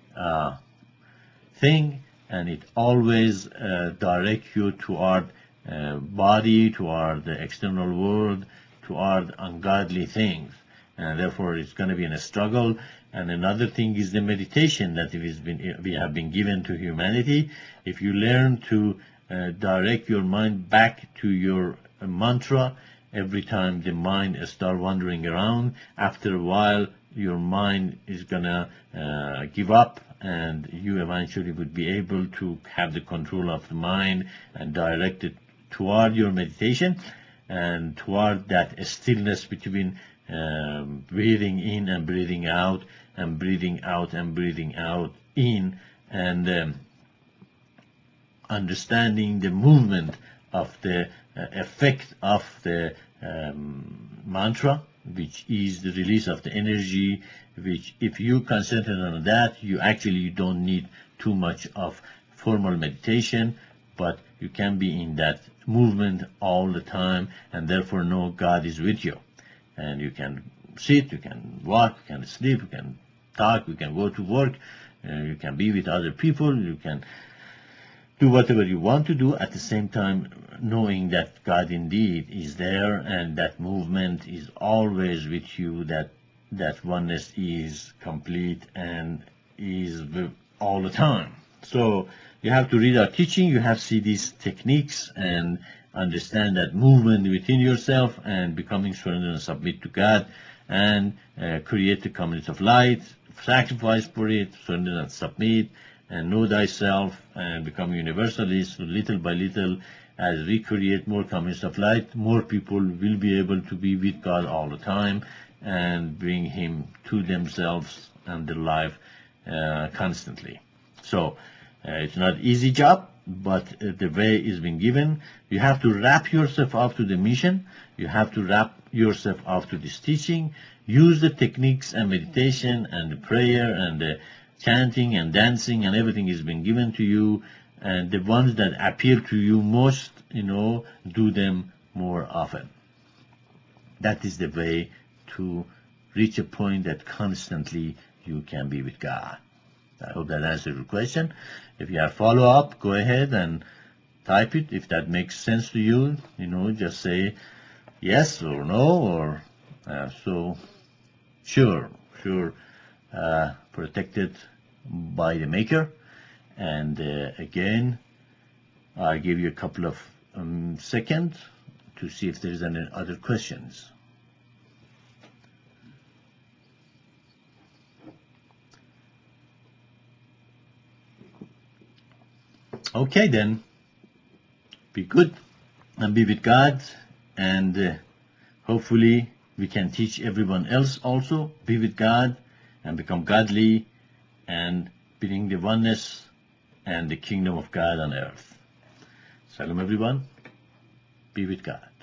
thing, and it always directs you toward body, toward the external world, toward ungodly things, and therefore it's going to be in a struggle. And another thing is the meditation that we have been given to humanity. If you learn to direct your mind back to your mantra, every time the mind starts wandering around, after a while your mind is going to give up, and you eventually would be able to have the control of the mind and direct it toward your meditation and toward that stillness between breathing in and breathing out, and breathing out and breathing out in, and understanding the movement of the effect of the mantra, which is the release of the energy, which if you concentrate on that, you don't need too much of formal meditation, but you can be in that movement all the time, and therefore know God is with you. And you can sit, you can walk, you can sleep, you can talk, you can go to work, you can be with other people, you can do whatever you want to do, at the same time knowing that God indeed is there, and that movement is always with you, that oneness is complete and is all the time. So you have to read our teaching, you have to see these techniques and understand that movement within yourself, and becoming surrendered and submit to God, and create the community of light, sacrifice for it, surrender and submit, and know thyself, and become universalist. Little by little, as we create more communities of light, more people will be able to be with God all the time and bring Him to themselves and their life constantly. So it's not easy job, but the way is being given. You have to wrap yourself up to the mission. You have to wrap yourself up to this teaching. Use the techniques and meditation and the prayer and the chanting and dancing, and everything is being given to you. And the ones that appeal to you most, do them more often. That is the way to reach a point that constantly you can be with God. I hope that answers your question. If you have follow-up, go ahead and type it. If that makes sense to you, just say yes or no, or so. Sure, protected by the Maker. And again, I'll give you a couple of seconds to see if there's any other questions. Okay, then, be good and be with God, and hopefully we can teach everyone else also, be with God and become godly and bring the oneness and the kingdom of God on earth. Shalom everyone, be with God.